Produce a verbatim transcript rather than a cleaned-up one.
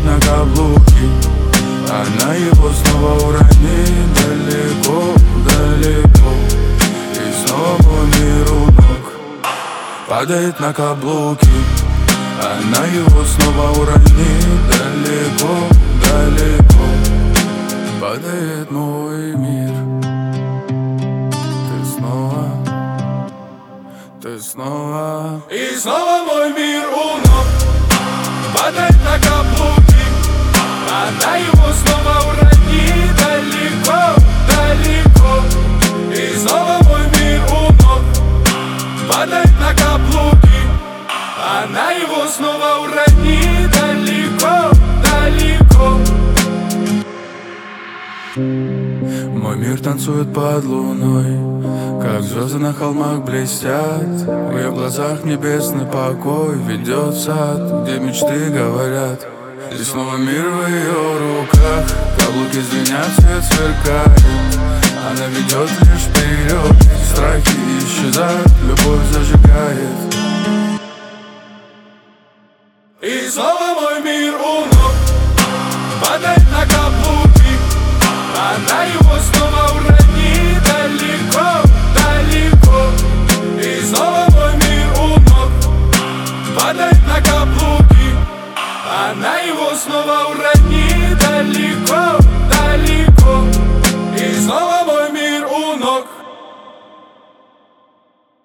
на каблуки. Она его снова уронит далеко, далеко. И снова мой мир у ног падает на каблуки. Она его снова уронит далеко, далеко. Падает мой мир. Ты снова, ты снова. И снова мой мир у ног падает на каблуки. Она его снова уронит далеко, далеко. И снова мой мир у ног падает на каблуки. Она его снова уронит далеко, далеко. Мой мир танцует под луной, как звезды на холмах блестят. В ее глазах небесный покой ведет в сад, где мечты говорят. И снова мир в ее руках, каблуки звенят, свет сверкает. Она ведет лишь вперед, страхи исчезают, любовь зажигает. И снова мой мир у ног падает на каблуки. Она его снова